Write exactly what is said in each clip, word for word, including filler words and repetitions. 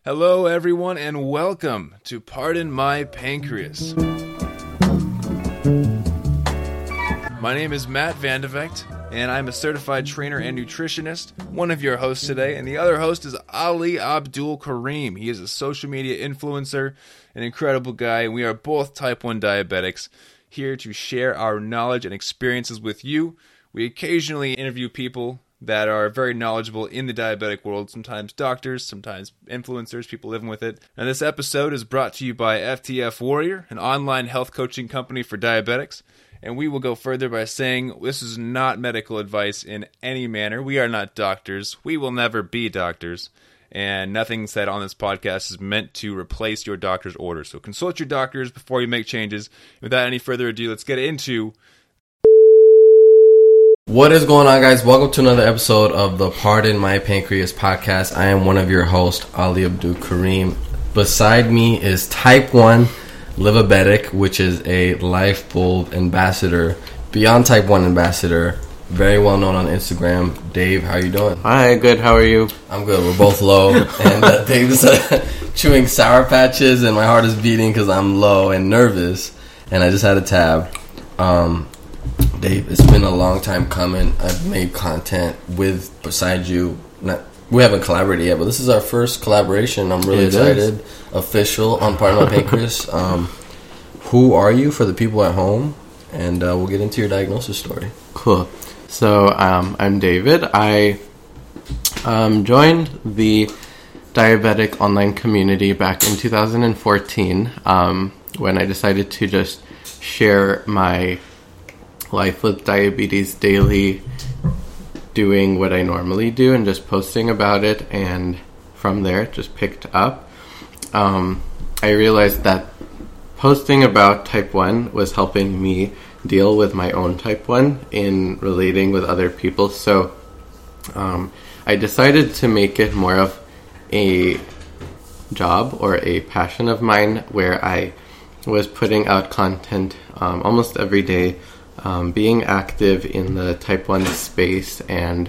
Hello, everyone, and welcome to Pardon My Pancreas. My name is Matt Vandevecht, and I'm a certified trainer and nutritionist, one of your hosts today, and the other host is Ali Abdul Karim. He is a social media influencer, an incredible guy, and we are both type one diabetics, here to share our knowledge and experiences with you. We occasionally interview people that are very knowledgeable in the diabetic world, sometimes doctors, sometimes influencers, people living with it. And this episode is brought to you by F T F Warrior, an online health coaching company for diabetics. And we will go further by saying this is not medical advice in any manner. We are not doctors. We will never be doctors. And nothing said on this podcast is meant to replace your doctor's orders. So consult your doctors before you make changes. Without any further ado, let's get into... What is going on, guys? Welcome to another episode of the Pardon My Pancreas podcast. I am one of your hosts, Ali Abdul Karim. Beside me is Type one Livabetic, which is a Life Bulb ambassador, Beyond Type one ambassador, very well known on Instagram. Dave, how are you doing? Hi, good. How are you? I'm good. We're both low. and uh, Dave's uh, chewing Sour Patches, and my heart is beating because I'm low and nervous, and I just had a tab. Um... Dave, it's been a long time coming. I've made content with, besides you, not, we haven't collaborated yet, but this is our first collaboration. I'm really it excited. Is. Official on Pardon My Pancreas. Um, who are you for the people at home? And uh, we'll get into your diagnosis story. Cool. So, um, I'm David. I um, joined the diabetic online community back in two thousand fourteen um, when I decided to just share my life with diabetes daily, doing what I normally do and just posting about it, and from there it just picked up. Um, I realized that posting about type one was helping me deal with my own type one in relating with other people, so um, I decided to make it more of a job or a passion of mine where I was putting out content um, almost every day, Um, being active in the type one space and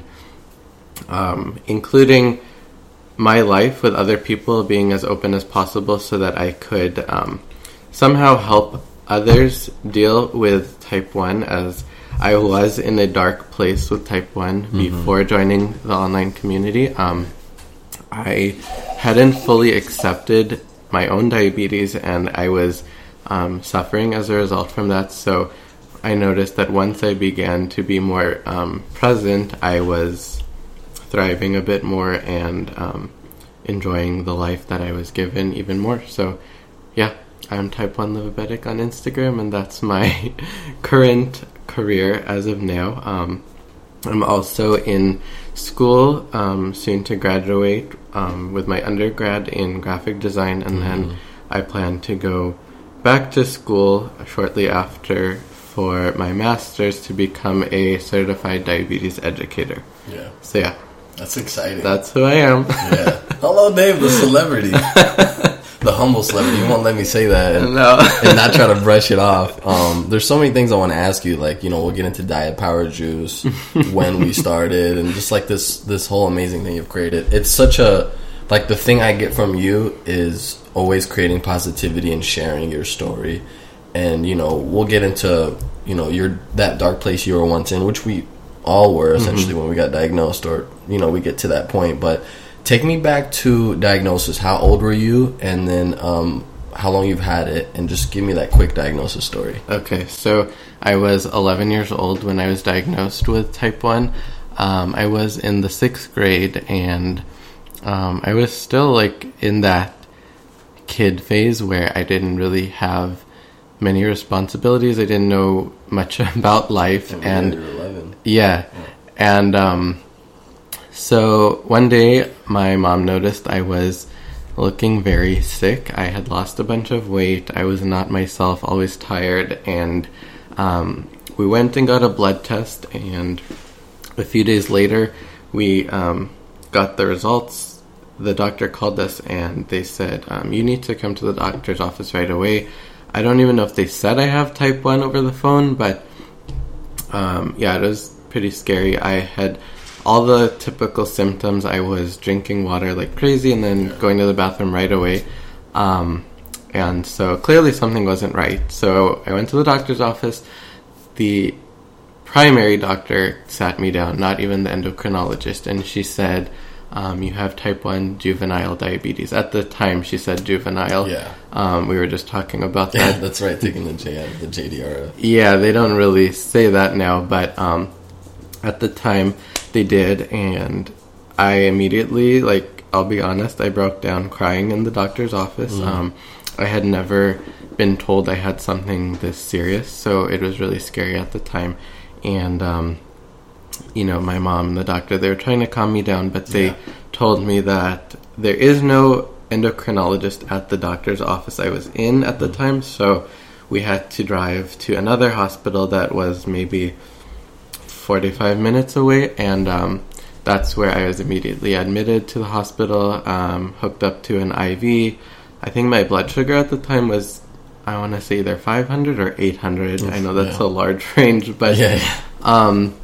um, including my life with other people, being as open as possible so that I could um, somehow help others deal with type one, as I was in a dark place with type one mm-hmm. before joining the online community. Um, I hadn't fully accepted my own diabetes, and I was um, suffering as a result from that, so I noticed that once I began to be more um, present, I was thriving a bit more and um, enjoying the life that I was given even more. So, yeah, I'm Type one Livabetic on Instagram, and that's my current career as of now. Um, I'm also in school, um, soon to graduate um, with my undergrad in graphic design, and mm-hmm. then I plan to go back to school shortly after for my master's to become a certified diabetes educator. Yeah. So yeah. That's exciting. That's who I am. Yeah. Hello, Dave, the celebrity. The humble celebrity. You won't let me say that and, no. and not try to brush it off. Um, there's so many things I want to ask you. Like, you know, we'll get into Diet Power Juice, when we started, and just like this, this whole amazing thing you've created. It's such a, like the thing I get from you is always creating positivity and sharing your story. And, you know, we'll get into, you know, your that dark place you were once in, which we all were, essentially, mm-hmm. when we got diagnosed, or, you know, we get to that point. But take me back to diagnosis. How old were you? And then um, how long you've had it? And just give me that quick diagnosis story. Okay, so I was eleven years old when I was diagnosed with type one. Um, I was in the sixth grade, and um, I was still, like, in that kid phase where I didn't really have many responsibilities. I didn't know much about life. Oh, and yeah, you were eleven. Yeah. yeah. And um, so one day my mom noticed I was looking very sick. I had lost a bunch of weight. I was not myself, always tired. And um, we went and got a blood test. And a few days later, we um, got the results. The doctor called us and they said, um, you need to come to the doctor's office right away. I don't even know if they said I have type one over the phone, but um, yeah, it was pretty scary. I had all the typical symptoms. I was drinking water like crazy and then yeah. going to the bathroom right away. Um, and so clearly something wasn't right. So I went to the doctor's office. The primary doctor sat me down, not even the endocrinologist, and she said, um, you have type one juvenile diabetes. At the time, she said juvenile. Yeah. Um, we were just talking about that. Yeah, that's right, taking the J out of the J D R F. Yeah, they don't really say that now, but um, at the time, they did, and I immediately, like, I'll be honest, I broke down crying in the doctor's office. Mm. Um, I had never been told I had something this serious, so it was really scary at the time. And, um, you know, my mom and the doctor, they were trying to calm me down, but they yeah. told me that there is no endocrinologist at the doctor's office I was in at the time, so we had to drive to another hospital that was maybe forty-five minutes away, and um, that's where I was immediately admitted to the hospital, um, hooked up to an I V. I think my blood sugar at the time was, I want to say either five hundred or eight hundred. Oof, I know that's yeah. a large range, but yeah, yeah. Um,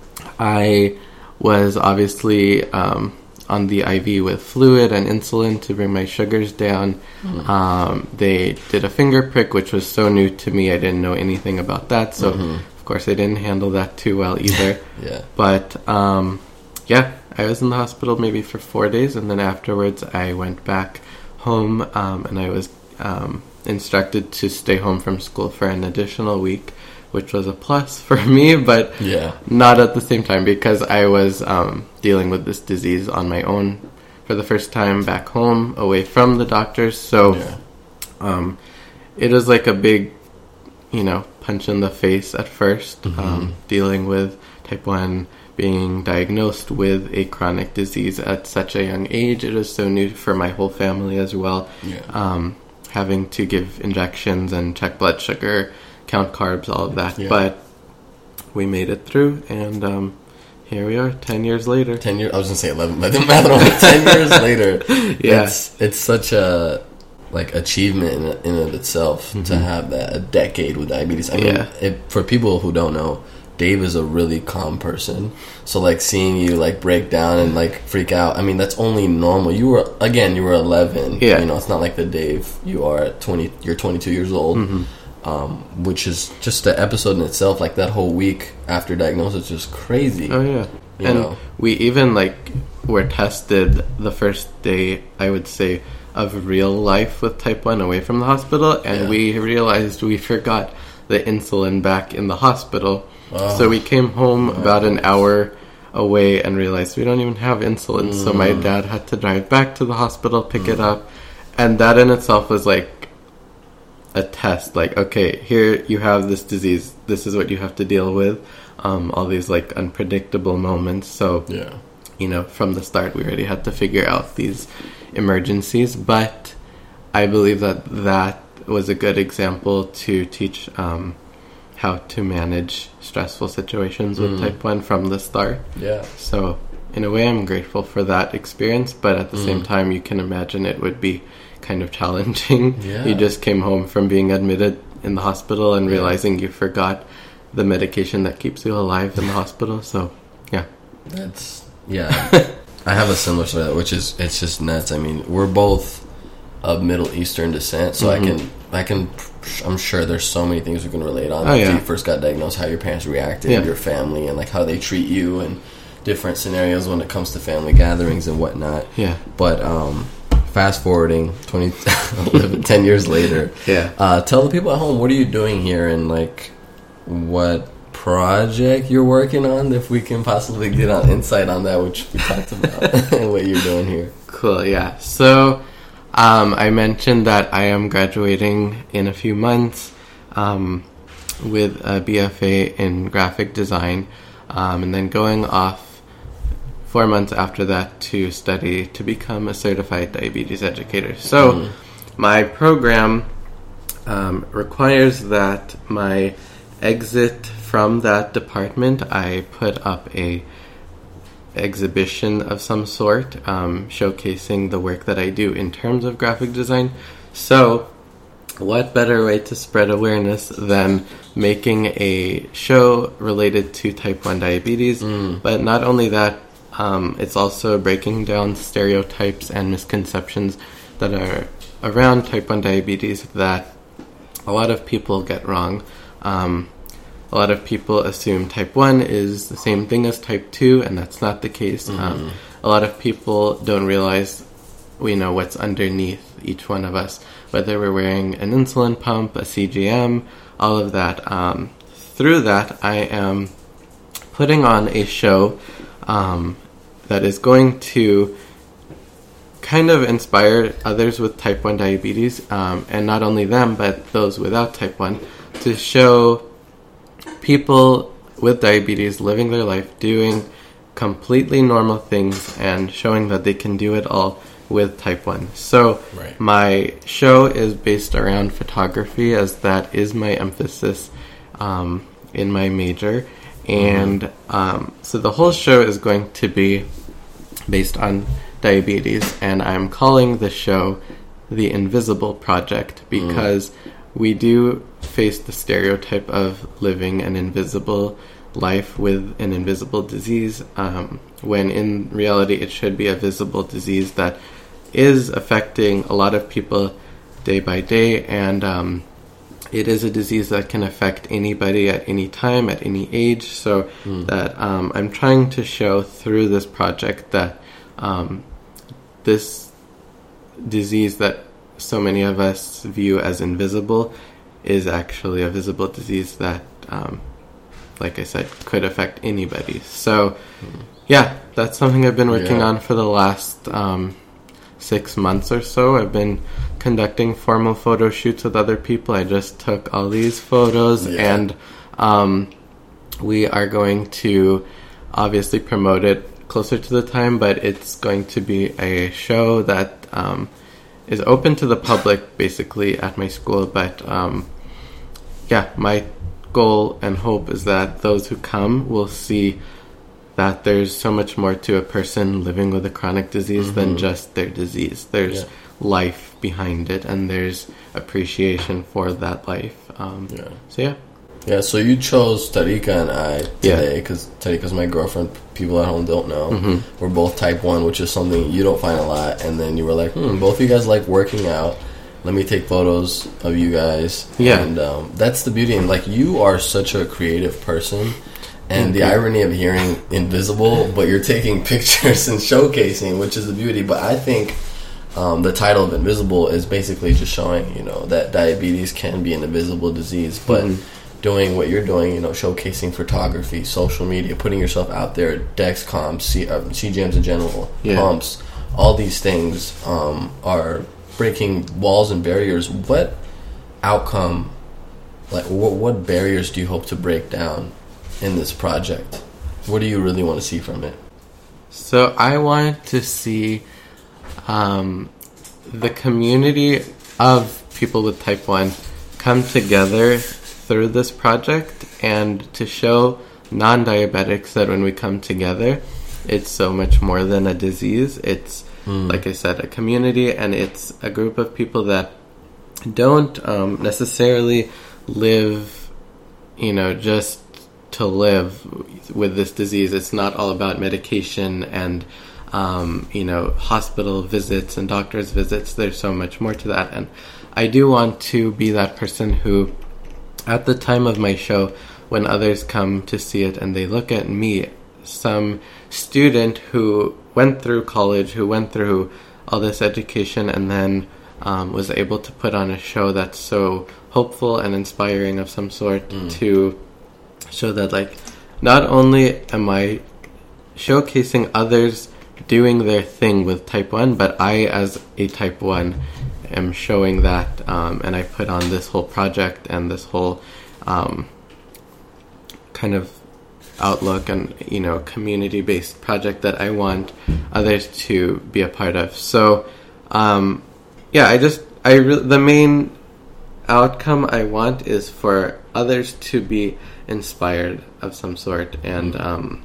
I was obviously um, on the I V with fluid and insulin to bring my sugars down. Mm. Um, they did a finger prick, which was so new to me. I didn't know anything about that, so mm-hmm. of course I didn't handle that too well either. yeah. But um, yeah, I was in the hospital maybe for four days, and then afterwards I went back home, um, and I was um, instructed to stay home from school for an additional week, which was a plus for me, but yeah. not at the same time, because I was um, dealing with this disease on my own for the first time back home, away from the doctors. So yeah. um, it was like a big, you know, punch in the face at first, mm-hmm. um, dealing with type one, being diagnosed with a chronic disease at such a young age. It was so new for my whole family as well. Yeah. Um, having to give injections and check blood sugar, count carbs, all of that. Yeah. But we made it through, and um, here we are, ten years later. Ten years? I was going to say eleven, but the math over ten years later. Yeah. It's, it's such a, like, achievement in, in and of itself mm-hmm. to have that, a decade with diabetes. I mean, yeah. it, for people who don't know, Dave is a really calm person. So, like, seeing you, like, break down and, like, freak out, I mean, that's only normal. You were, again, you were eleven. Yeah. You know, it's not like the Dave you are at twenty, you're twenty-two years old. Mm-hmm. Um, which is just the episode in itself, like, that whole week after diagnosis is crazy. Oh, yeah. You and know? we even, like, were tested the first day, I would say, of real life with type one away from the hospital, and yeah. we realized we forgot the insulin back in the hospital. Oh. So we came home about an hour away and realized we don't even have insulin. Mm. So my dad had to drive back to the hospital, pick mm. it up. And that in itself was like a test. Like, okay, here you have this disease. This is what you have to deal with. Um, all these like unpredictable moments. So, yeah. you know, from the start we already had to figure out these emergencies. But I believe that that was a good example to teach um, how to manage stressful situations with mm. type one from the start. Yeah. So, in a way, I'm grateful for that experience, but at the mm. same time, you can imagine it would be kind of challenging. Yeah. You just came home from being admitted in the hospital and yeah. realizing you forgot the medication that keeps you alive in the hospital. So, yeah. That's, yeah. I have a similar story, which is, it's just nuts. I mean, we're both of Middle Eastern descent, so mm-hmm. I can, I can, I'm sure there's so many things we can relate on. Oh, After yeah. you first got diagnosed, how your parents reacted, yeah. your family, and like how they treat you, and different scenarios when it comes to family gatherings and whatnot. Yeah. But um, fast forwarding twenty, eleven, ten years later, yeah. Uh, tell the people at home, what are you doing here, and like what project you're working on, if we can possibly get on insight on that, which we talked about, and what you're doing here. Cool. Yeah. So. Um, I mentioned that I am graduating in a few months um, with a B F A in graphic design, um, and then going off four months after that to study to become a certified diabetes educator. So mm. my program um, requires that my exit from that department, I put up a exhibition of some sort, um, showcasing the work that I do in terms of graphic design. So, what better way to spread awareness than making a show related to type one diabetes? Mm. But not only that, um, it's also breaking down stereotypes and misconceptions that are around type one diabetes that a lot of people get wrong. Um, a lot of people assume type one is the same thing as type two, and that's not the case. Mm-hmm. Um, a lot of people don't realize, we know what's underneath each one of us, whether we're wearing an insulin pump, a C G M, all of that. Um, through that, I am putting on a show um, that is going to kind of inspire others with type one diabetes, um, and not only them, but those without type one, to show people with diabetes living their life, doing completely normal things, and showing that they can do it all with type one. So right. My show is based around photography, as that is my emphasis um, in my major. And mm-hmm. um, so the whole show is going to be based on diabetes, and I'm calling the show The Invisible Project because mm. we do face the stereotype of living an invisible life with an invisible disease, um, when in reality it should be a visible disease that is affecting a lot of people day by day, and um, it is a disease that can affect anybody at any time, at any age, so mm. that um, I'm trying to show through this project that um, this disease that so many of us view as invisible is actually a visible disease that, um, like I said, could affect anybody. So, mm. yeah, that's something I've been working yeah. on for the last um, six months or so. I've been conducting formal photo shoots with other people. I just took all these photos, yeah. and um, we are going to obviously promote it closer to the time, but it's going to be a show that um, is open to the public, basically, at my school. But um, yeah, my goal and hope is that those who come will see that there's so much more to a person living with a chronic disease mm-hmm. than just their disease. There's yeah. life behind it, and there's appreciation for that life. Um, yeah. So yeah. Yeah, so you chose Tarika and I today because yeah. Tarika's my girlfriend. People at home don't know. Mm-hmm. We're both type one, which is something you don't find a lot. And then you were like, hmm, both of you guys like working out. Let me take photos of you guys. Yeah. And um, that's the beauty. And, like, you are such a creative person. And the irony of hearing invisible, but you're taking pictures and showcasing, which is the beauty. But I think um, the title of Invisible is basically just showing, you know, that diabetes can be an invisible disease. But mm-hmm. doing what you're doing, you know, showcasing photography, social media, putting yourself out there, Dexcom, C, uh, C G Ms in general, yeah. pumps, all these things um, are breaking walls and barriers. What outcome, like, what, what barriers do you hope to break down in this project? What do you really want to see from it? So I want to see um, the community of people with type one come together through this project, and to show non-diabetics that when we come together, it's so much more than a disease. It's, mm. like I said, a community, and it's a group of people that don't um, necessarily live, you know, just to live with this disease. It's not all about medication and, um, you know, hospital visits and doctor's visits. There's so much more to that. And I do want to be that person who, at the time of my show, when others come to see it and they look at me, some student who went through college, who went through all this education, and then um, was able to put on a show that's so hopeful and inspiring of some sort, mm. to show that, like, not only am I showcasing others doing their thing with type one, but I, as a type one, am showing that, um, and I put on this whole project and this whole um, kind of outlook and, you know, community-based project that I want others to be a part of. So, um, yeah, I just, I re- the main outcome I want is for others to be inspired of some sort, and um,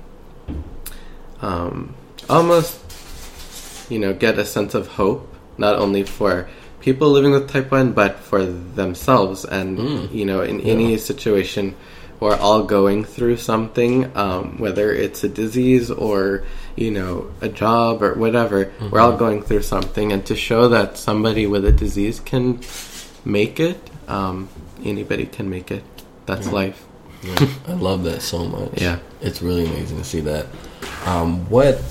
um, almost, you know, get a sense of hope, not only for people living with type one, but for themselves. And, mm. you know, in yeah. any situation we're all going through something, um, whether it's a disease or, you know, a job or whatever. Mm-hmm. We're all going through something, and to show that somebody with a disease can make it, um, anybody can make it. That's yeah. life. Yeah. I love that so much. Yeah. It's really amazing to see that. Um, what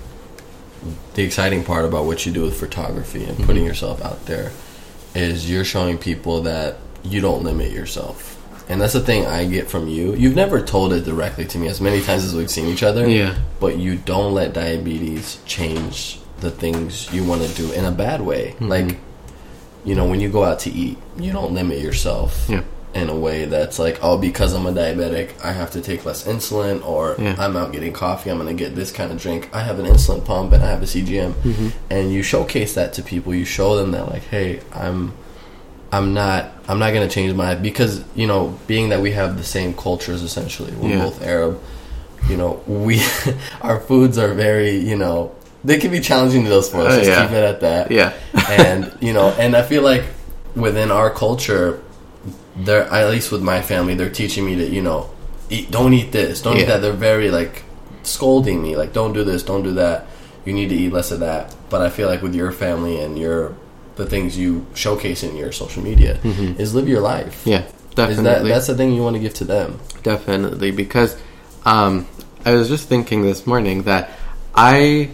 the exciting part about what you do with photography and putting mm-hmm. yourself out there is you're showing people that you don't limit yourself. And that's the thing I get from you. You've never told it directly to me as many times as we've seen each other. Yeah. But you don't let diabetes change the things you want to do in a bad way. Mm-hmm. Like, you know, when you go out to eat, you don't limit yourself yeah. in a way that's like, oh, because I'm a diabetic, I have to take less insulin, or yeah. I'm out getting coffee, I'm going to get this kind of drink. I have an insulin pump and I have a C G M. Mm-hmm. And you showcase that to people. You show them that, like, hey, I'm... I'm not I'm not going to change my... Because, you know, being that we have the same cultures, essentially. We're yeah. both Arab. You know, we... our foods are very, you know... They can be challenging to those for us. Uh, Just yeah. keep it at that. Yeah. And, you know, and I feel like within our culture, they're, at least with my family, they're teaching me to, you know, eat, don't eat this, don't yeah. eat that. They're very, like, scolding me. Like, don't do this, don't do that. You need to eat less of that. But I feel like with your family and your... the things you showcase in your social media mm-hmm. is live your life. Yeah, definitely. Is that, that's the thing you want to give to them. Definitely, because um, I was just thinking this morning that I,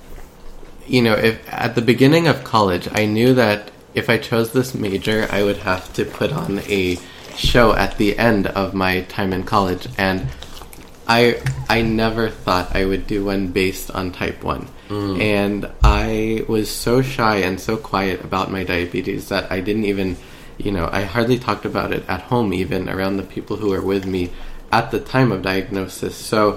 you know, if at the beginning of college, I knew that if I chose this major, I would have to put on a show at the end of my time in college, and I I never thought I would do one based on type one. Mm. And I was so shy and so quiet about my diabetes that I didn't even, you know, I hardly talked about it at home, even around the people who were with me at the time of diagnosis. So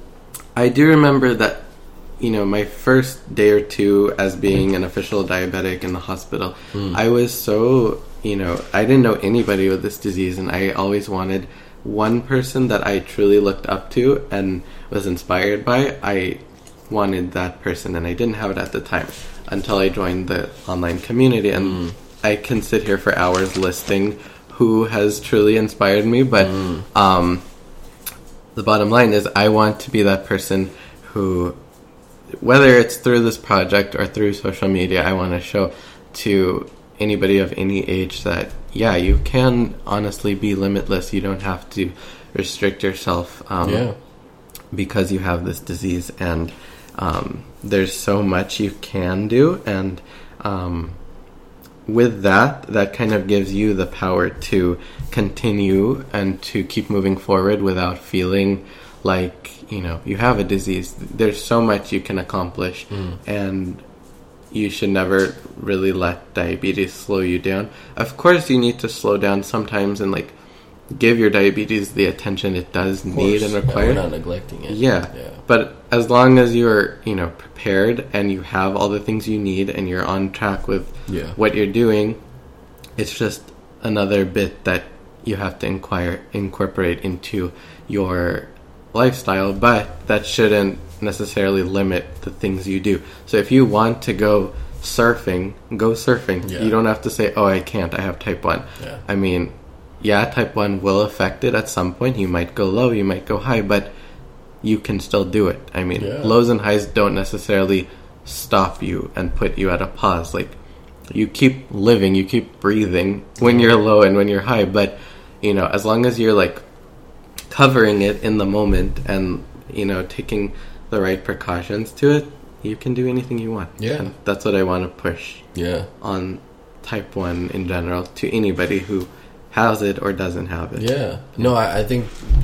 I do remember that, you know, my first day or two as being an official diabetic in the hospital, mm. I was so, you know, I didn't know anybody with this disease, and I always wanted one person that I truly looked up to and was inspired by. I wanted that person, and I didn't have it at the time until I joined the online community, and mm. I can sit here for hours listing who has truly inspired me, but mm. um, the bottom line is I want to be that person who, whether it's through this project or through social media, I want to show to anybody of any age that, yeah, you can honestly be limitless. You don't have to restrict yourself um, yeah. because you have this disease, and Um, there's so much you can do, and um, with that, that kind of gives you the power to continue and to keep moving forward without feeling like, you know, you have a disease. There's so much you can accomplish, mm. and you should never really let diabetes slow you down. Of course, you need to slow down sometimes and, like, give your diabetes the attention it does need and require. Yeah, we're not neglecting it. Yeah. yeah. But as long as you're, you know, prepared and you have all the things you need and you're on track with yeah. what you're doing, it's just another bit that you have to inquire, incorporate into your lifestyle, but that shouldn't necessarily limit the things you do. So if you want to go surfing, go surfing. Yeah. You don't have to say, oh, I can't, I have type one. Yeah. I mean... yeah, type one will affect it at some point. You might go low, you might go high, but you can still do it. I mean, yeah. lows and highs don't necessarily stop you and put you at a pause. Like, you keep living, you keep breathing when you're low and when you're high, but, you know, as long as you're, like, covering it in the moment and, you know, taking the right precautions to it, you can do anything you want. Yeah. And that's what I want to push yeah. on type one in general to anybody who has it or doesn't have it. Yeah. No, I, I think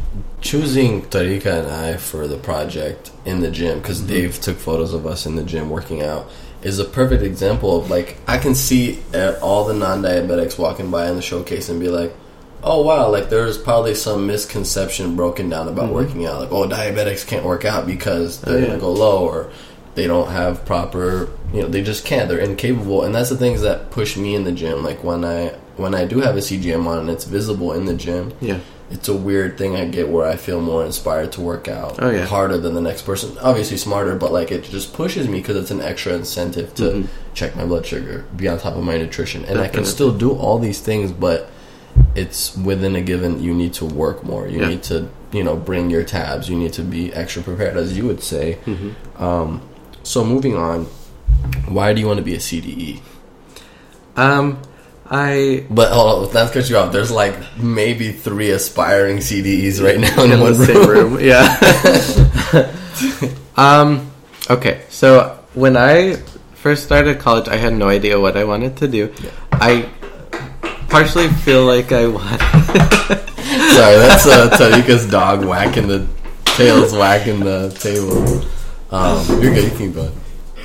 choosing Tarika and I for the project in the gym, because mm-hmm. Dave took photos of us in the gym working out, is a perfect example of, like, I can see all the non-diabetics walking by in the showcase and be like, oh, wow, like, there's probably some misconception broken down about mm-hmm. working out. Like, oh, diabetics can't work out because they're oh, yeah. going to go low, or they don't have proper, you know, they just can't. They're incapable. And that's the things that push me in the gym. Like, when I... when I do have a C G M on and it's visible in the gym, yeah, it's a weird thing I get where I feel more inspired to work out oh, yeah. harder than the next person. Obviously smarter, but, like, it just pushes me because it's an extra incentive to mm-hmm. check my blood sugar, be on top of my nutrition. And Definitely. I can still do all these things, but it's within a given, you need to work more. You Yeah. need to, you know, bring your tabs. You need to be extra prepared, as you would say. Mm-hmm. Um, so moving on, why do you want to be a C D E? Um, I But hold on, let's cut you off. There's like maybe three aspiring C D Es right now in, in one the same room. Yeah. um. Okay. So when I first started college, I had no idea what I wanted to do. Yeah. I partially feel like I wanted. Sorry, that's uh, Tarika's dog whacking the tails, whacking the table. Um, you're good. You keep going.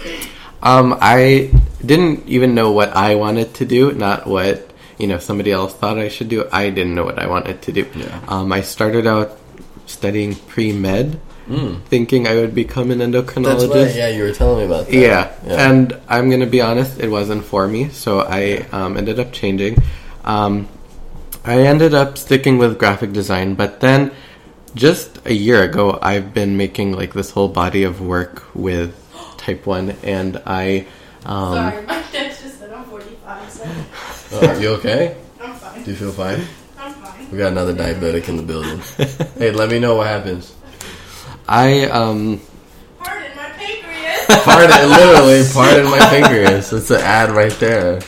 Um, I didn't even know what I wanted to do, not what, you know, somebody else thought I should do. I didn't know what I wanted to do. Yeah. Um, I started out studying pre-med, Mm. thinking I would become an endocrinologist. That's right. Yeah, you were telling me about that. Yeah. Yeah. And I'm going to be honest, it wasn't for me, so I um, ended up changing. Um, I ended up sticking with graphic design, but then just a year ago, I've been making like this whole body of work with type one, and I... Um, Sorry, my dad just said I'm forty-five, so Oh, you okay? I'm fine. Do you feel fine? I'm fine. We got another diabetic in the building. Hey, let me know what happens. I, um... Pardon my pancreas. Pardon, literally, pardon my pancreas. It's an ad right there.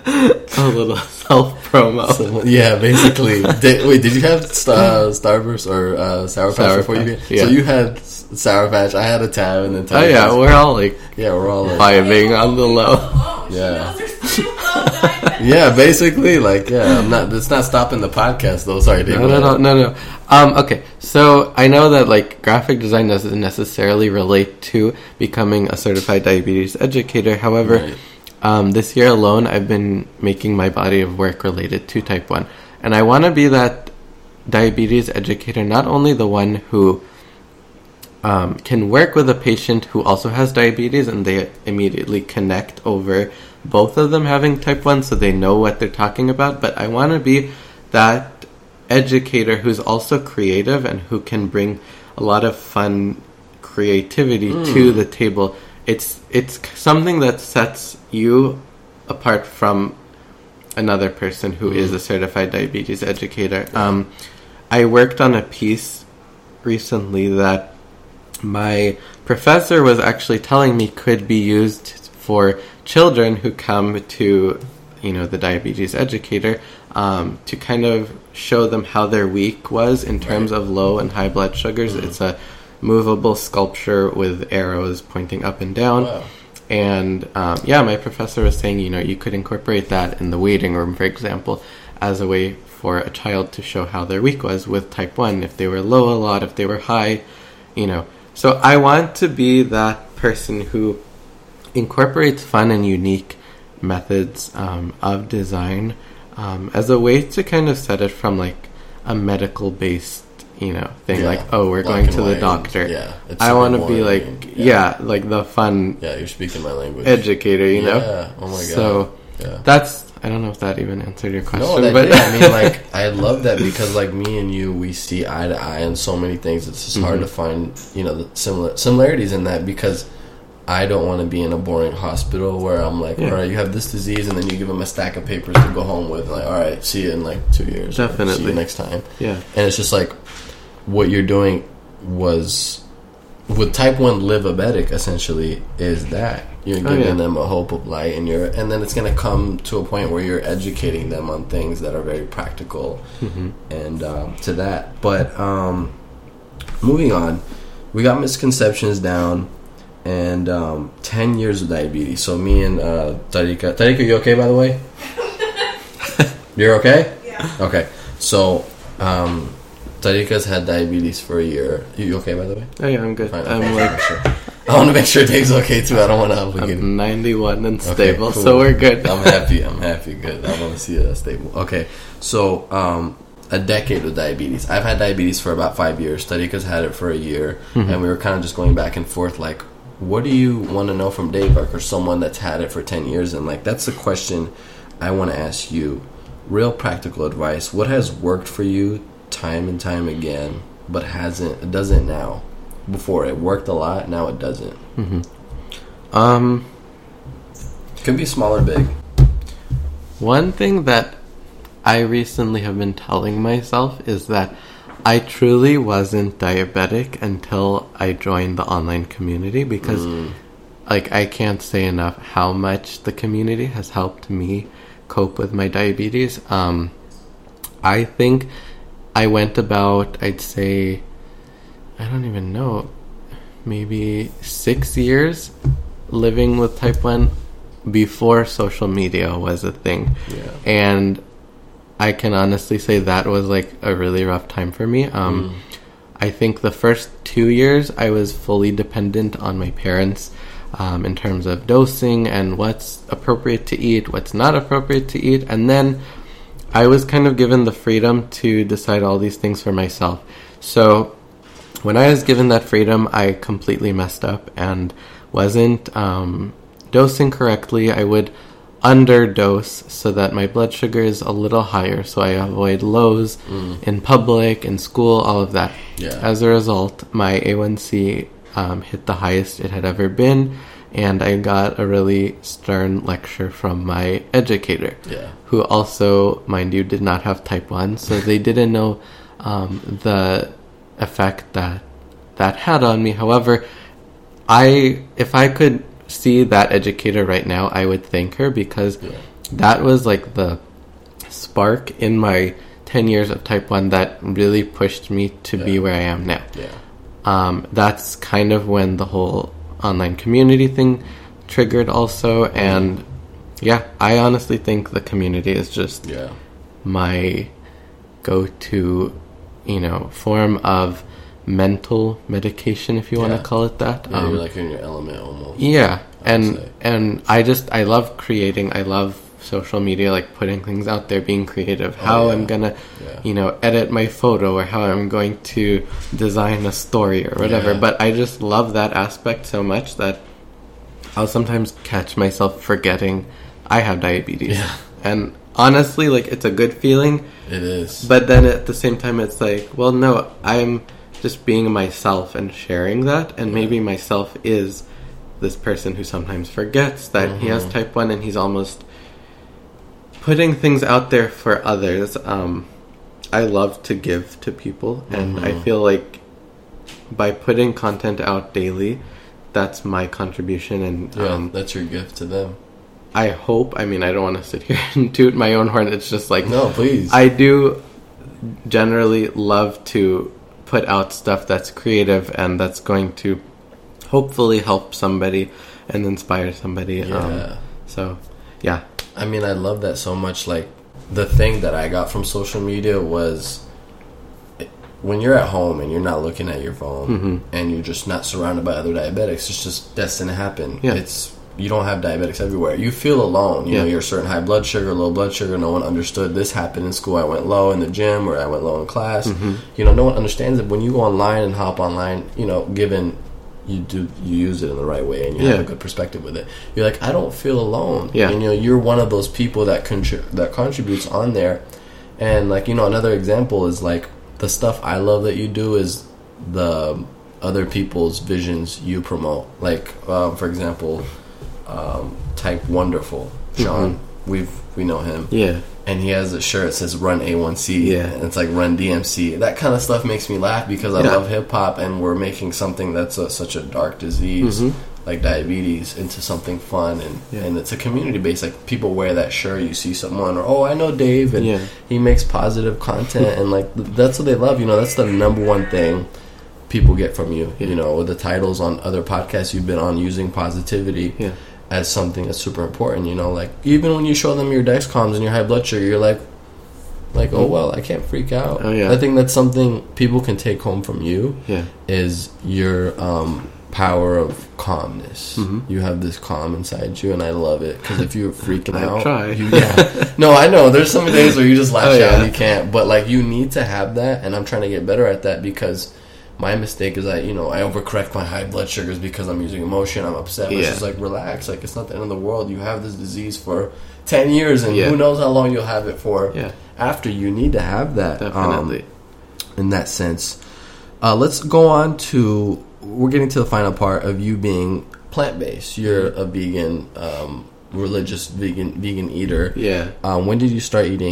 a little self-promo. So, yeah, basically. Did, wait, did you have uh, Starburst or uh, Sour Patch Sour before you Patch, did? yeah. So you had S- Sour Patch. I had a tab, and then Oh yeah, Tab- we're all like yeah, we're all like, vibing on the low. Oh, she Yeah. knows her sleep well, diabetic. yeah, basically, like, yeah. I'm not. It's not stopping the podcast though. Sorry, Dave. No, no, no, no, no. Um, okay, so I know that like graphic design doesn't necessarily relate to becoming a certified diabetes educator. However, Right. um, this year alone, I've been making my body of work related to type one, and I want to be that diabetes educator, not only the one who um, can work with a patient who also has diabetes and they immediately connect over both of them having type one so they know what they're talking about, but I want to be that educator who's also creative and who can bring a lot of fun creativity Mm. to the table. It's it's something that sets you apart from another person who Mm. is a certified diabetes educator. Um, I worked on a piece recently that my professor was actually telling me could be used for children who come to, you know, the diabetes educator um, to kind of show them how their week was in terms Right. of low and high blood sugars. Mhm. It's a movable sculpture with arrows pointing up and down. Wow. And um, yeah, my professor was saying, you know, you could incorporate that in the waiting room, for example, as a way for a child to show how their week was with type one, if they were low a lot, if they were high, you know. So I want to be that person who incorporates fun and unique methods um, of design um, as a way to kind of set it from like a medical based, you know, thing. Yeah. Like, oh, we're Black going and to the white. doctor. Yeah, it's I super want to be boring. like, Yeah. yeah. like the fun Yeah, you're speaking my language. educator, you know? Yeah. Oh my god. So yeah. that's, I don't know if that even answered your question, No, that but did. I mean, like, I love that because, like, me and you, we see eye to eye on so many things. It's just hard Mhm. to find, you know, the similar similarities in that because I don't want to be in a boring hospital where I'm like, Yeah. all right, you have this disease, and then you give them a stack of papers to go home with. Like, all right, see you in like two years. or see Definitely. you next time. yeah. And it's just like what you're doing was with type one live-a-betic essentially is that you're Oh, giving yeah. them a hope of light, and you're and then it's going to come to a point where you're educating them on things that are very practical hmm and um, to that. But um, moving on, we got misconceptions down and um, ten years of diabetes. So me and uh, Tarika, Tarika, you okay by the way? You're okay? Yeah. Okay, so um, Tarika's had diabetes for a year. You okay, by the way? Oh, yeah, I'm good. Fine, I'm okay, like, sure. I want to make sure Dave's okay too. I don't want to obligate him. I'm ninety-one and Okay, stable, cool. so we're good. I'm happy. I'm happy. Good. I want to see that stable. Okay, so um, a decade of diabetes. I've had diabetes for about five years. Tarika's had it for a year, Mhm. and we were kind of just going back and forth. Like, what do you want to know from Dave, like, or someone that's had it for ten years? And like, that's the question I want to ask you. Real practical advice. What has worked for you time and time again, but hasn't? It doesn't now. Before it worked a lot, now it doesn't. hmm Um, Could be small or big. one thing that I recently have been telling myself is that I truly wasn't diabetic until I joined the online community, because mm. like I can't say enough how much the community has helped me cope with my diabetes. Um, I think I went about, I'd say, I don't even know, maybe six years living with type one before social media was a thing. Yeah. And I can honestly say that was like a really rough time for me. Um, mm. I think the first two years I was fully dependent on my parents um, in terms of dosing and what's appropriate to eat, what's not appropriate to eat. And then I was kind of given the freedom to decide all these things for myself. So when I was given that freedom, I completely messed up and wasn't um, dosing correctly. I would underdose so that my blood sugar is a little higher, so I avoid lows mm. in public, in school, all of that. Yeah. As a result, my A one C um, hit the highest it had ever been, and I got a really stern lecture from my educator, yeah. who also, mind you, did not have type one, so they didn't know um, the effect that that had on me. However, I if I could see that educator right now, I would thank her, because yeah. that was like the spark in my ten years of type one that really pushed me to yeah. be where I am now. Yeah. Um, that's kind of when the whole online community thing triggered also, and yeah, I honestly think the community is just yeah. my go-to, you know, form of mental medication, if you yeah. want to call it that. Yeah, um, you're like in your element almost. Yeah, I and say. and I just I love creating. I love social media, like putting things out there, being creative. Oh, how yeah. I'm gonna, yeah. you know, edit my photo, or how I'm going to design a story or whatever. Yeah. But I just love that aspect so much that I'll sometimes catch myself forgetting I have diabetes. Yeah. And honestly, like, it's a good feeling. It is. But then at the same time, it's like, well, no, I'm just being myself and sharing that, and maybe myself is this person who sometimes forgets that mm-hmm. he has type one, and he's almost putting things out there for others. Um, I love to give to people, and mm-hmm. I feel like by putting content out daily, that's my contribution, and yeah, um, that's your gift to them. I hope, I mean, I don't want to sit here and toot my own horn. It's just like, no, please. I do generally love to put out stuff that's creative and that's going to hopefully help somebody and inspire somebody. Yeah. Um, so, yeah. I mean, I love that so much. Like, the thing that I got from social media was when you're at home and you're not looking at your phone mm-hmm. and you're just not surrounded by other diabetics, it's just destined to happen. Yeah. It's you don't have diabetics everywhere. You feel alone. You yeah. know, you're a certain high blood sugar, low blood sugar. No one understood this happened in school. I went low in the gym, or I went low in class. Mm-hmm. You know, no one understands it. When you go online and hop online, you know, given you do you use it in the right way and you yeah. have a good perspective with it, you're like, I don't feel alone. Yeah. And, you know, you're one of those people that contri- that contributes on there. And, like, you know, another example is, like, the stuff I love that you do is the other people's visions you promote. Like, um, for example, um, Type Wonderful, Sean, mm-hmm. we've we know him. Yeah. And he has a shirt that says Run A one C. Yeah. And it's like Run D M C. That kind of stuff makes me laugh because I yeah. love hip-hop, and we're making something that's a, such a dark disease, mm-hmm. like diabetes, into something fun. And, yeah. and it's a community-based. Like, people wear that shirt. You see someone, or, oh, I know Dave, and yeah. he makes positive content. And, like, that's what they love. You know, that's the number one thing people get from you. Yeah. You know, with the titles on other podcasts you've been on, using positivity. Yeah. As something that's super important, you know, like, even when you show them your Dexcoms and your high blood sugar, you're like, like, oh, well, I can't freak out. Oh, yeah. I think that's something people can take home from you, yeah. is your um, power of calmness. Mm-hmm. You have this calm inside you, and I love it, because if you're freaking I out, try. you, yeah. No, I know, there's some days where you just lash oh, out yeah. and you can't, but, like, you need to have that, and I'm trying to get better at that, because my mistake is I, you know, I overcorrect my high blood sugars because I'm using emotion, I'm upset. But yeah. it's just like, relax. Like, it's not the end of the world. You have this disease for ten years, and yeah. who knows how long you'll have it for yeah. after. You need to have that. Definitely. Um, in that sense. Uh, let's go on to, we're getting to the final part of you being plant-based. You're a vegan, um, religious vegan vegan eater. Yeah. Um, when did you start eating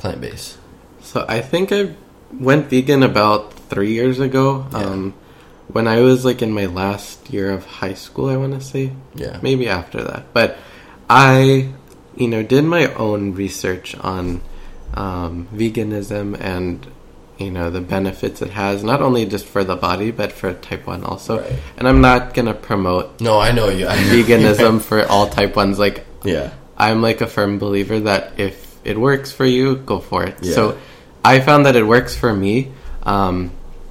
plant-based? So I think I went vegan about three years ago. Yeah. Um, when I was like in my last year of high school, I want to say. Yeah. Maybe after that. But I, you know, did my own research on um, veganism and, you know, the benefits it has, not only just for the body, but for type one also. Right. And I'm not going to promote No, I know you. I know veganism for all type ones. Like, Yeah. I'm like a firm believer that if it works for you, go for it. Yeah. So I found that it works for me. Um,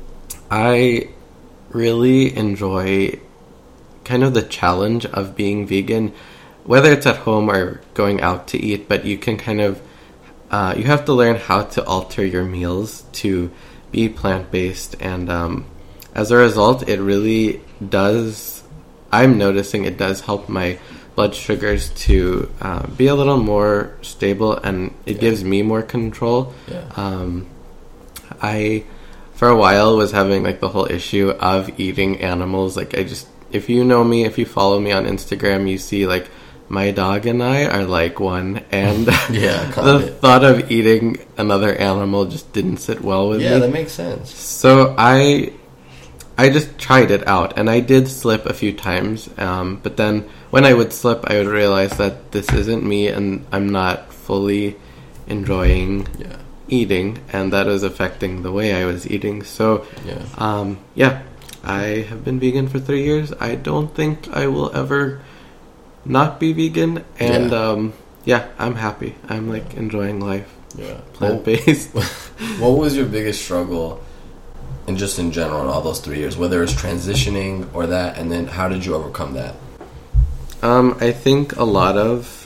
I really enjoy kind of the challenge of being vegan, whether it's at home or going out to eat, but you can kind of, uh, you have to learn how to alter your meals to be plant-based. And um, as a result, it really does, I'm noticing it does help my blood sugars to uh, be a little more stable, and it Yeah. gives me more control. Yeah. Um, I, for a while, was having like the whole issue of eating animals. Like, I just, if you know me, if you follow me on Instagram, you see like my dog and I are like one, and Yeah, caught the it. thought of eating another animal just didn't sit well with Yeah, me. that makes sense. So I I just tried it out, and I did slip a few times. Um, but then when I would slip, I would realize that this isn't me, and I'm not fully enjoying Yeah. eating, and that was affecting the way I was eating. So Yeah. um, yeah, I have been vegan for three years. I don't think I will ever not be vegan, and Yeah. um, yeah, I'm happy. I'm like enjoying life, Yeah. plant based. What was your biggest struggle, and just in general, in all those three years, whether it's transitioning or that, and then how did you overcome that? Um, I think a lot of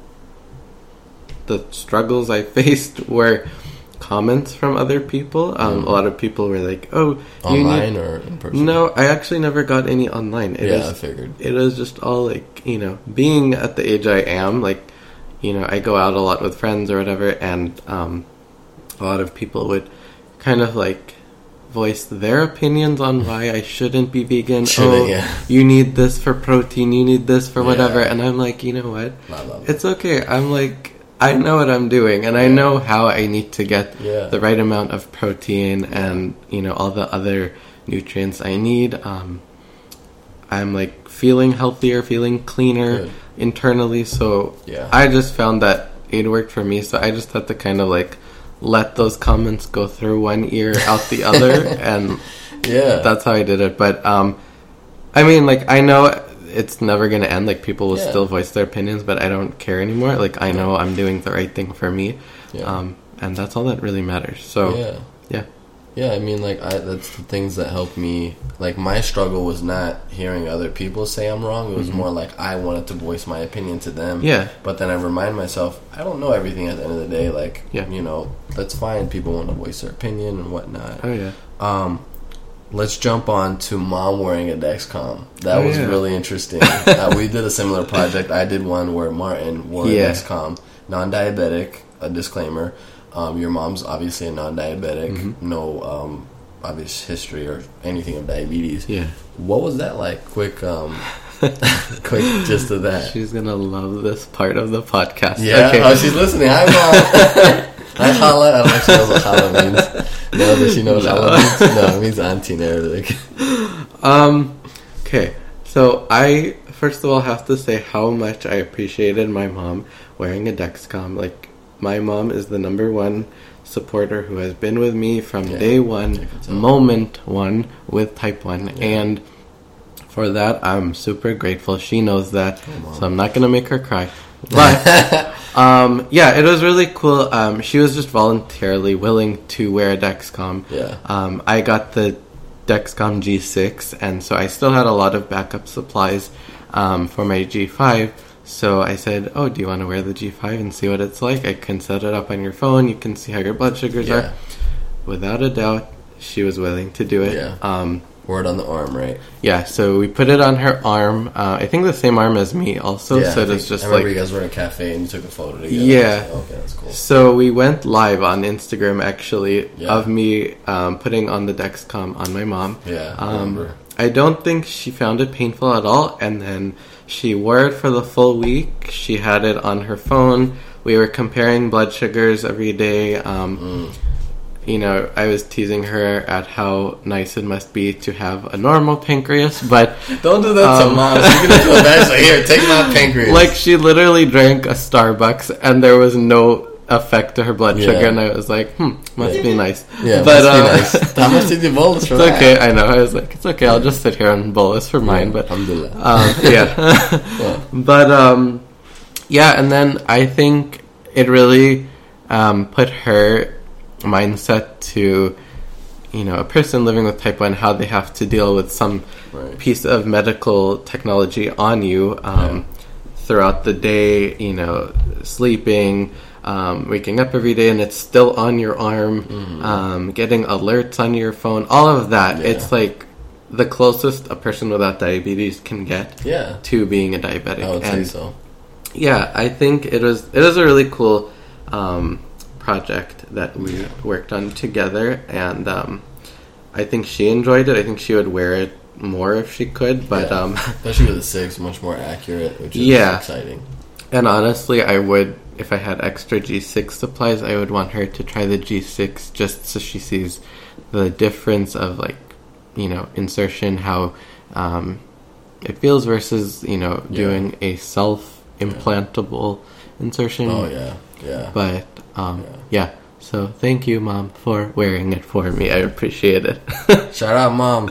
the struggles I faced were comments from other people. Um, Mhm. A lot of people were like, "Oh, you Online need-" or in person? No, I actually never got any online. It Yeah, was, I figured. It was just all like, you know, being at the age I am, like, you know, I go out a lot with friends or whatever, and um, a lot of people would kind of like voice their opinions on why I shouldn't be vegan. Shouldn't, oh, yeah. you need this for protein, you need this for whatever. Yeah. And I'm like, you know what? I love it. It's okay. I'm like, I know what I'm doing, and I know how I need to get Yeah. the right amount of protein and, you know, all the other nutrients I need. Um, I'm like feeling healthier, feeling cleaner Good. internally. So Yeah. I just found that it worked for me. So I just had to kind of like let those comments go through one ear, out the other, and Yeah. that's how I did it. But um, I mean, like, I know it's never gonna end. Like, people will Yeah. still voice their opinions, but I don't care anymore. Like, I know I'm doing the right thing for me, Yeah. um, and that's all that really matters. So yeah. yeah. Yeah, I mean, like, I, that's the things that help me. Like, my struggle was not hearing other people say I'm wrong. It was more like I wanted to voice my opinion to them. Mm-hmm. Yeah. But then I remind myself, I don't know everything at the end of the day. Like, Yeah. you know, that's fine. People want to voice their opinion and whatnot. Oh yeah. Um, let's jump on to mom wearing a Dexcom. That Oh, was yeah. really interesting. uh, we did a similar project. I did one where Martin wore Yeah. a Dexcom, non-diabetic. A disclaimer: um, your mom's obviously a non-diabetic. Mm-hmm. No um, obvious history or anything of diabetes. Yeah. What was that like? Quick, um, quick, just of that. She's gonna love this part of the podcast. Yeah. Okay. Oh, she's listening. Hi, mom. Hi, Hala. I don't know if she knows what Hala means. No, does she know what No. Hala means? No, it means auntie in Arabic. Um, okay, so I first of all have to say how much I appreciated my mom wearing a Dexcom. Like, my mom is the number one supporter who has been with me from Yeah, day I one, can tell. moment one with type one, Yeah. and for that I'm super grateful. She knows that, Mom. so I'm not gonna make her cry. But um, yeah, it was really cool. Um, she was just voluntarily willing to wear a Dexcom. Yeah. Um, I got the Dexcom G six, and so I still had a lot of backup supplies um, for my G five. So I said, "Oh, do you want to wear the G five and see what it's like? I can set it up on your phone. You can see how your blood sugars Yeah. are." Without a doubt, she was willing to do it. Yeah. Um, Word on the arm, right? yeah. So we put it on her arm. Uh, I think the same arm as me, also. yeah, so I it was think- just I remember like. you guys were in a cafe and you took a photo together. Yeah. I was like, okay, that's cool. So we went live on Instagram, actually, Yeah. of me um, putting on the Dexcom on my mom. Yeah, I Um, remember. I don't think she found it painful at all, and then she wore it for the full week. She had it on her phone we were comparing blood sugars every day. Um, Mm. You know, I was teasing her at how nice it must be to have a normal pancreas, but Don't do that to Um, mom. She's gonna feel bad. So here, take my pancreas. like she literally drank a Starbucks and there was no effect to her blood Yeah. sugar, and I was like, hmm, must Yeah. be nice. yeah, but must be uh, nice. How much did you bolus for it's that? okay. I know. I was like, it's okay. I'll just sit here and bolus for mine. But Alhamdulillah. um, yeah, Yeah. but um, yeah, and then I think it really um, put her mindset to, you know, a person living with type one, how they have to deal with some Right. piece of medical technology on you um, throughout the day, you know, sleeping, um, waking up every day, and it's still on your arm, um, getting alerts on your phone, all of that. Yeah. It's like the closest a person without diabetes can get Yeah, to being a diabetic. I would and say so. yeah, I think it was it was a really cool um, project that we worked on together, and um, I think she enjoyed it. I think she would wear it more if she could, but Yeah. um, Especially with the six, much more accurate, which is Yeah. exciting. and honestly, I would, if I had extra G six supplies, I would want her to try the G six just so she sees the difference of, like, you know, insertion, how um, it feels versus, you know, Yeah. doing a self implantable insertion. Oh yeah, yeah. But um, Yeah. yeah. So thank you, Mom, for wearing it for me. I appreciate it. Shout out, mom.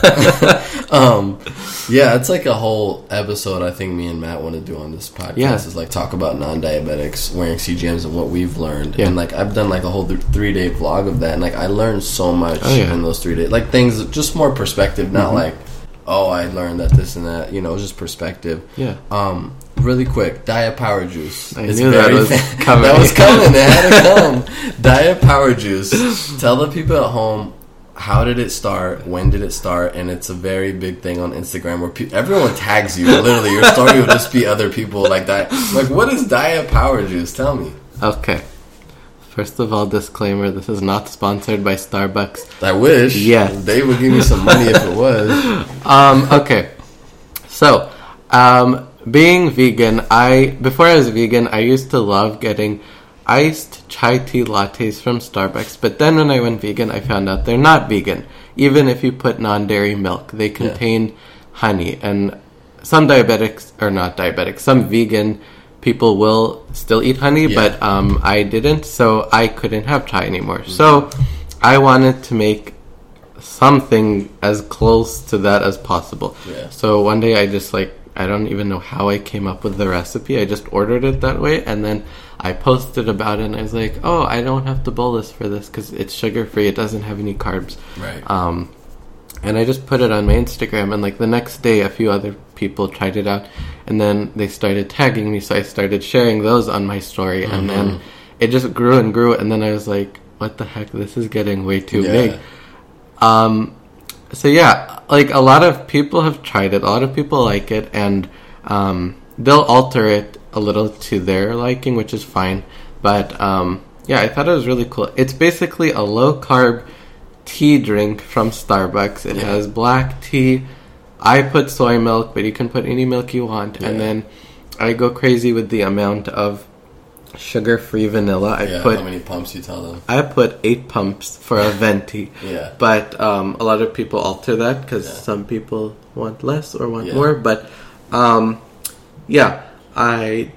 um, yeah, it's like a whole episode. I think me and Matt want to do on this podcast. Yeah. Is like talk about non-diabetics wearing C G Ms and what we've learned. Yeah. And like I've done like a whole th- three day vlog of that, and like I learned so much Oh, yeah. in those three days. Like things, just more perspective, not Mhm. like, oh, I learned that this and that. You know, just perspective. Yeah. Um, really quick, Diet Power Juice. I knew that very was fa- coming. That was coming. It had to come. Diet Power Juice. Tell the people at home, how did it start? When did it start? And it's a very big thing on Instagram where pe- everyone tags you. Literally, your story will just be other people like that. Like, what is Diet Power Juice? Tell me. Okay. First of all, disclaimer: this is not sponsored by Starbucks. I wish. Yes. They would give me some money if it was. Um. Okay. So, um, being vegan, I before I was vegan, I used to love getting iced chai tea lattes from Starbucks. But then when I went vegan, I found out they're not vegan. Even if you put non-dairy milk, they contain honey. And some diabetics, or not diabetics, some vegan people will still eat honey, Yeah. but um, I didn't, so I couldn't have chai anymore. So I wanted to make something as close to that as possible. Yeah. So one day I just like, I don't even know how I came up with the recipe. I just ordered it that way, and then I posted about it, and I was like, oh, I don't have to bolus for this because it's sugar-free. It doesn't have any carbs. Right. Um, and I just put it on my Instagram, and like the next day, a few other people tried it out, and then they started tagging me, so I started sharing those on my story, and then it just grew and grew, and then I was like, what the heck, this is getting way too Yeah. big. Um, so yeah, like a lot of people have tried it, a lot of people like it, and um, they'll alter it a little to their liking, which is fine, but um, yeah, I thought it was really cool. It's basically a low-carb tea drink from Starbucks. It Yeah. has black tea. I put soy milk, but you can put any milk you want. Yeah. And then I go crazy with the amount of sugar-free vanilla. I yeah, put how many pumps you tell them? I put eight pumps for a venti. Yeah. But um, a lot of people alter that because Yeah. some people want less or want Yeah. more. But um, yeah, I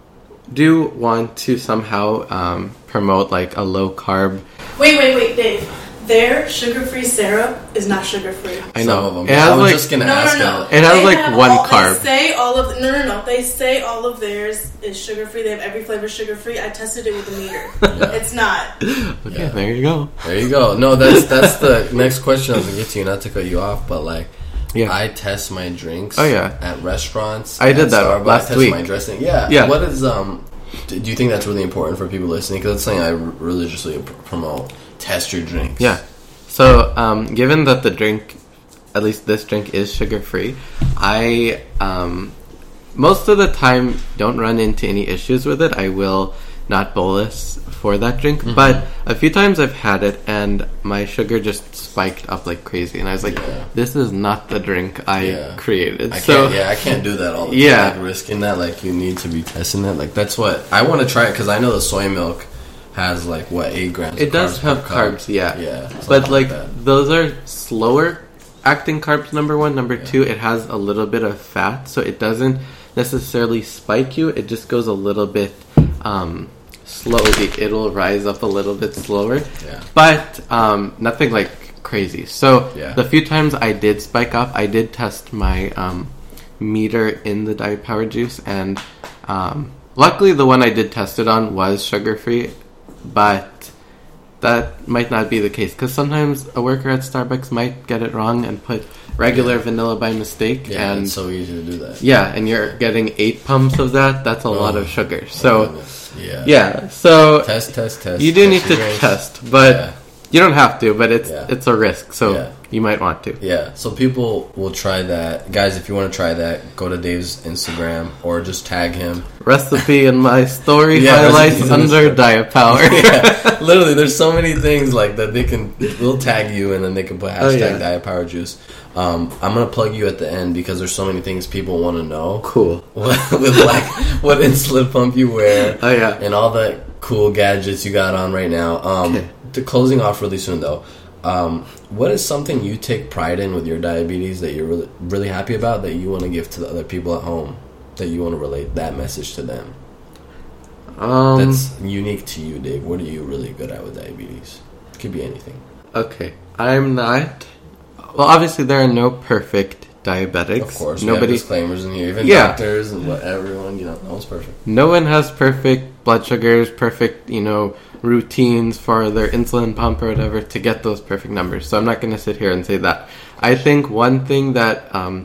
do want to somehow um, promote like a low-carb. Wait, wait, wait, Dave. Their sugar-free syrup is not sugar-free. I Some know. of them. It has I was like just gonna No, no, ask. no. uh, It has, They like, have one all, carb. They say all of no, no, no. They say all of theirs is sugar-free. They have every flavor sugar-free. I tested it with the meter. Yeah. It's not. Okay, Yeah. there you go. There you go. No, that's that's the next question I was gonna get to you. Not to cut you off, but like, Yeah. I test my drinks. Oh, yeah. At restaurants. I did at that Starbucks, last I test week. My dressing. Yeah. Yeah. What is um? Do do you think that's really important for people listening? Because it's something I r- religiously pr- promote. Test your drinks. Yeah. So, um, given that the drink, at least this drink, is sugar-free, I, um, most of the time don't run into any issues with it. I will not bolus for that drink. Mm-hmm. But a few times I've had it, and my sugar just spiked up like crazy, and I was like, Yeah. "This is not the drink I Yeah. created." I so can't, yeah, I can't do that all the Yeah. time. Like risking that, like you need to be testing that. Like that's what I want to try it because I know the soy milk has like what eight grams. it of does carbs have per cup. carbs, yeah, Yeah, but something like that. those are slower acting carbs. Number one, number two, it has a little bit of fat, so it doesn't necessarily spike you. It just goes a little bit um, slowly. It'll rise up a little bit slower, Yeah. but um, nothing like crazy. So Yeah. the few times I did spike up, I did test my um, meter in the diet power juice, and um, luckily the one I did test it on was sugar free, but that might not be the case because sometimes a worker at Starbucks might get it wrong and put regular vanilla by mistake. Yeah, and it's so easy to do that. yeah, and you're getting eight pumps of that. That's a lot of sugar. Oh, So goodness. yeah, yeah, so Test, test, test. you do need test to your drinks. test, but Yeah. you don't have to. But it's Yeah. it's a risk, so Yeah. you might want to. Yeah, so people will try that. Guys, if you want to try that, go to Dave's Instagram or just tag him. Recipe in my story Yeah, highlights recipes in the under story. Diet Power. Yeah, literally, there's so many things like that they can. We'll tag you and then they can put hashtag Oh, yeah. Diet Power Juice. Um, I'm gonna plug you at the end because there's so many things people want to know. Cool. With like what insulin pump you wear. Oh, yeah. and all the cool gadgets you got on right now. Um, Okay. to closing off really soon though. Um, what is something you take pride in with your diabetes that you're really really happy about that you want to give to the other people at home, that you want to relate that message to them? Um, That's unique to you, Dave. What are you really good at with diabetes? Could be anything. okay. I'm not. Well, obviously there are no perfect diabetics. Of course, nobody. we have disclaimers in here. Even Yeah. doctors and what everyone, you know, no one's perfect. No one has perfect blood sugars, perfect, you know, routines for their insulin pump or whatever to get those perfect numbers. So I'm not going to sit here and say that. I think one thing that um,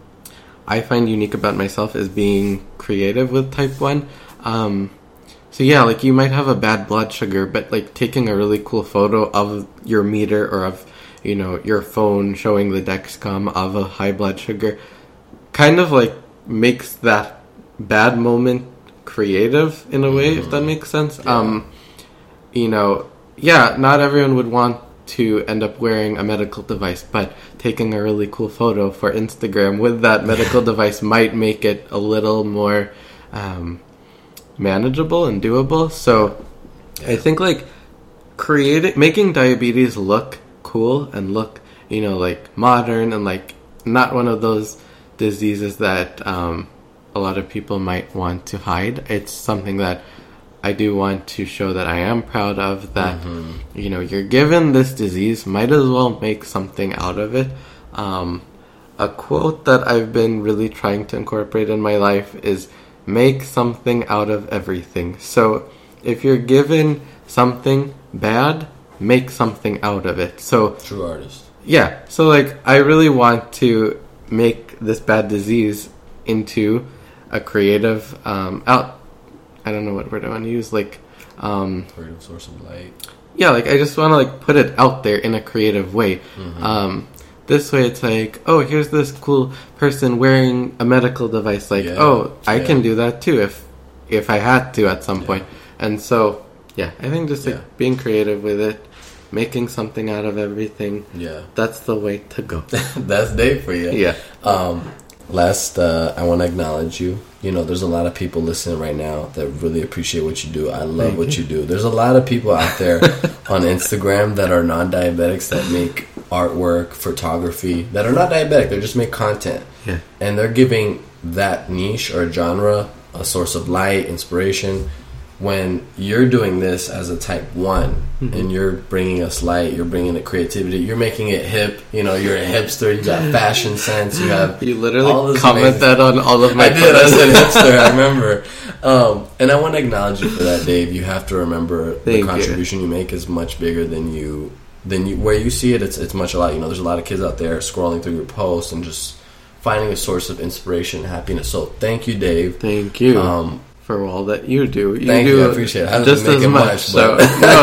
I find unique about myself is being creative with type one. Um, so yeah, like you might have a bad blood sugar, but like taking a really cool photo of your meter or of, you know, your phone showing the Dexcom of a high blood sugar kind of like makes that bad moment creative in a way, if that makes sense. Yeah. Um, you know, yeah, not everyone would want to end up wearing a medical device, but taking a really cool photo for Instagram with that medical device might make it a little more um, manageable and doable. So I think like creating, making diabetes look cool and look, you know, like modern and like not one of those diseases that um, a lot of people might want to hide. It's something that I do want to show that I am proud of, that, mm-hmm. you know, you're given this disease, might as well make something out of it. Um, a quote that I've been really trying to incorporate in my life is make something out of everything. So if you're given something bad, make something out of it. So True artist. yeah, so like I really want to make this bad disease into a creative um, out. I don't know what word I want to use. Like, um, Creative source of light. yeah, like I just want to like put it out there in a creative way. Mm-hmm. Um, this way, it's like, oh, here's this cool person wearing a medical device. Like, Yeah, oh, I yeah. can do that too if if I had to at some Yeah. point. And so, yeah, I think just like Yeah. being creative with it, making something out of everything. Yeah. That's the way to go. That's Dave for you. Yeah. Um, last, uh, I want to acknowledge you. You know, there's a lot of people listening right now that really appreciate what you do. I love Thank what you. you do. There's a lot of people out there on Instagram that are non-diabetics that make artwork, photography, that are not diabetic. They just make content. Yeah. And they're giving that niche or genre a source of light, inspiration. When you're doing this as a type one Mm-hmm. and you're bringing us light, you're bringing it creativity, you're making it hip, you know, you're a hipster, you got fashion sense, you have You all literally this comment amazing- that on all of my I did, I photos. said hipster, I remember. Um, and I want to acknowledge you for that, Dave. You have to remember Thank the you. contribution you. make is much bigger than you, than you, where you see it, it's, it's much a lot. You know, there's a lot of kids out there scrolling through your posts and just finding a source of inspiration and happiness. So thank you, Dave. Thank you Um, for all that you do. You Thank do you, I appreciate it. I haven't just been as making much. much, so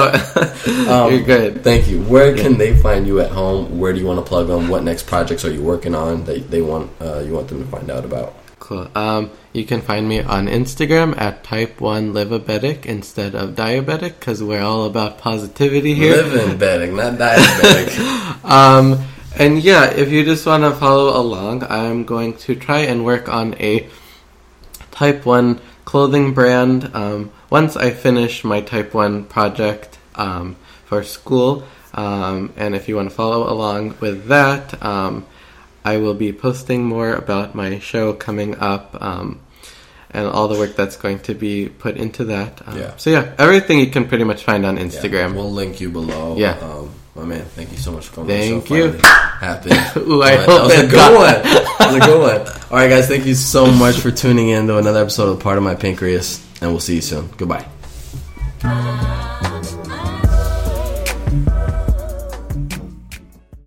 but- no, Um, you're good. Thank you. Where can they find you at home? Where do you want to plug them? What next projects are you working on that they want uh, you want them to find out about? Cool. Um, you can find me on Instagram at type one livabetic instead of diabetic because we're all about positivity here. Livabetic, not diabetic. um, and yeah, if you just want to follow along, I'm going to try and work on a type one clothing brand um, once I finish my type one project um, for school. Um, and if you want to follow along with that, um, I will be posting more about my show coming up um, and all the work that's going to be put into that. Um, yeah. So yeah, everything you can pretty much find on Instagram. Yeah, we'll link you below. Yeah. Um, my man, thank you so much for coming Thank on the show. you. Happened. Ooh, I that hope was a it good got- one. That was a good one. All right, guys, thank you so much for tuning in to another episode of Part of My Pancreas, and we'll see you soon. Goodbye.